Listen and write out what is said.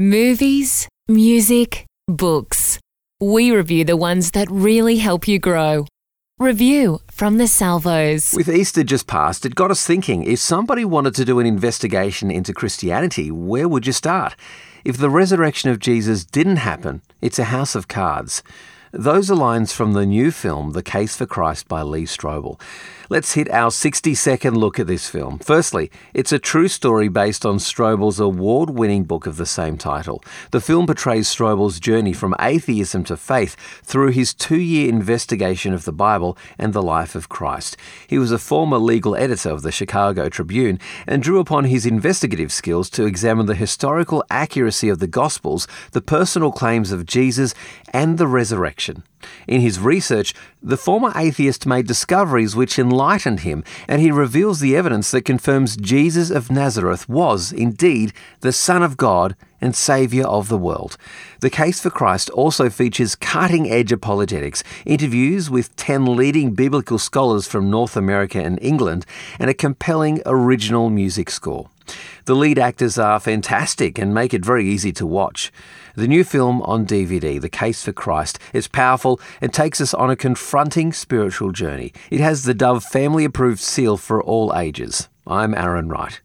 Movies, music, books. We review the ones that really help you grow. Review from the Salvos. With Easter just past, it got us thinking, if somebody wanted to do an investigation into Christianity, where would you start? If the resurrection of Jesus didn't happen, it's a house of cards. Those are lines from the new film, The Case for Christ by Lee Strobel. Let's hit our 60-second look at this film. Firstly, it's a true story based on Strobel's award-winning book of the same title. The film portrays Strobel's journey from atheism to faith through his 2-year investigation of the Bible and the life of Christ. He was a former legal editor of the Chicago Tribune and drew upon his investigative skills to examine the historical accuracy of the Gospels, the personal claims of Jesus, and the resurrection. In his research, the former atheist made discoveries which enlightened him, and he reveals the evidence that confirms Jesus of Nazareth was, indeed, the Son of God and Saviour of the world. The Case for Christ also features cutting-edge apologetics, interviews with 10 leading biblical scholars from North America and England, and a compelling original music score. The lead actors are fantastic and make it very easy to watch. The new film on DVD, The Case for Christ, is powerful and takes us on a confronting spiritual journey. It has the Dove family-approved seal for all ages. I'm Aaron Wright.